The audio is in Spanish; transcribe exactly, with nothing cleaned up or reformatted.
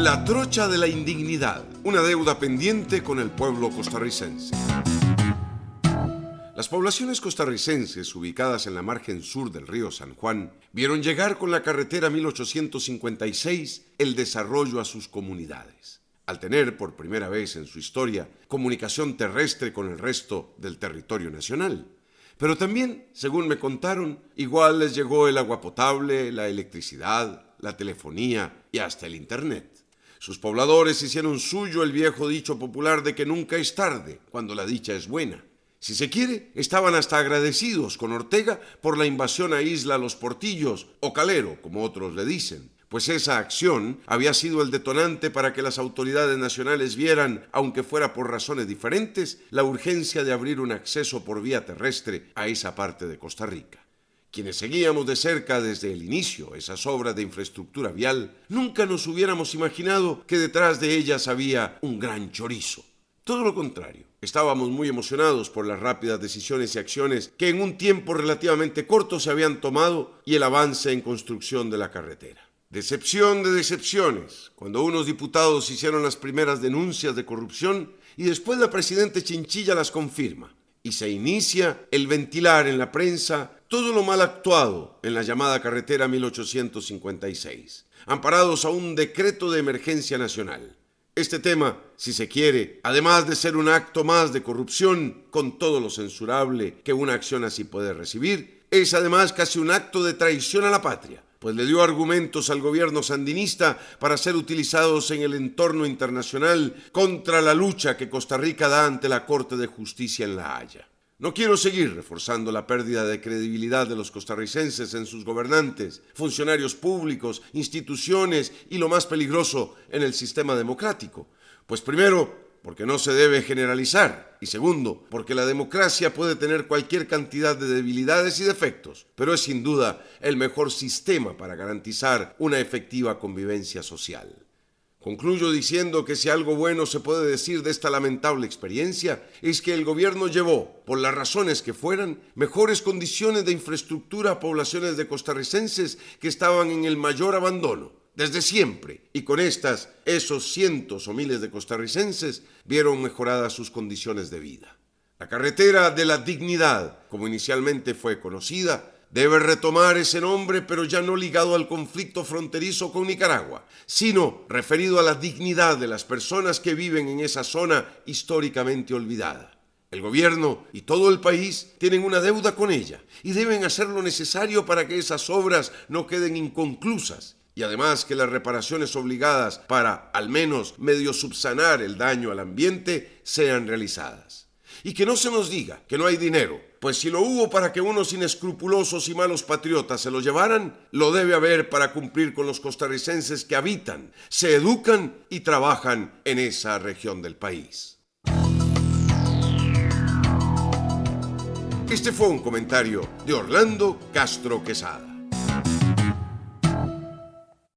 La trocha de la indignidad, una deuda pendiente con el pueblo costarricense. Las poblaciones costarricenses ubicadas en la margen sur del río San Juan vieron llegar con la carretera mil ochocientos cincuenta y seis el desarrollo a sus comunidades. Al tener por primera vez en su historia comunicación terrestre con el resto del territorio nacional. Pero también, según me contaron, igual les llegó el agua potable, la electricidad, la telefonía y hasta el internet. Sus pobladores hicieron suyo el viejo dicho popular de que nunca es tarde cuando la dicha es buena. Si se quiere, estaban hasta agradecidos con Ortega por la invasión a Isla Los Portillos, o Calero, como otros le dicen, pues esa acción había sido el detonante para que las autoridades nacionales vieran, aunque fuera por razones diferentes, la urgencia de abrir un acceso por vía terrestre a esa parte de Costa Rica. Quienes seguíamos de cerca desde el inicio esas obras de infraestructura vial, nunca nos hubiéramos imaginado que detrás de ellas había un gran chorizo. Todo lo contrario, estábamos muy emocionados por las rápidas decisiones y acciones que en un tiempo relativamente corto se habían tomado y el avance en construcción de la carretera. Decepción de decepciones, cuando unos diputados hicieron las primeras denuncias de corrupción y después la presidenta Chinchilla las confirma. Y se inicia el ventilar en la prensa todo lo mal actuado en la llamada carretera mil ochocientos cincuenta y seis, amparados a un decreto de emergencia nacional. Este tema, si se quiere, además de ser un acto más de corrupción, con todo lo censurable que una acción así puede recibir, es además casi un acto de traición a la patria, pues le dio argumentos al gobierno sandinista para ser utilizados en el entorno internacional contra la lucha que Costa Rica da ante la Corte de Justicia en La Haya. No quiero seguir reforzando la pérdida de credibilidad de los costarricenses en sus gobernantes, funcionarios públicos, instituciones y, lo más peligroso, en el sistema democrático. Pues primero, porque no se debe generalizar, y segundo, porque la democracia puede tener cualquier cantidad de debilidades y defectos, pero es sin duda el mejor sistema para garantizar una efectiva convivencia social. Concluyo diciendo que si algo bueno se puede decir de esta lamentable experiencia es que el gobierno llevó, por las razones que fueran, mejores condiciones de infraestructura a poblaciones de costarricenses que estaban en el mayor abandono, desde siempre, y con estas, esos cientos o miles de costarricenses vieron mejoradas sus condiciones de vida. La carretera de la dignidad, como inicialmente fue conocida, debe retomar ese nombre, pero ya no ligado al conflicto fronterizo con Nicaragua, sino referido a la dignidad de las personas que viven en esa zona históricamente olvidada. El gobierno y todo el país tienen una deuda con ella y deben hacer lo necesario para que esas obras no queden inconclusas y además que las reparaciones obligadas para, al menos, medio subsanar el daño al ambiente sean realizadas. Y que no se nos diga que no hay dinero, pues si lo hubo para que unos inescrupulosos y malos patriotas se lo llevaran, lo debe haber para cumplir con los costarricenses que habitan, se educan y trabajan en esa región del país. Este fue un comentario de Orlando Castro Quesada.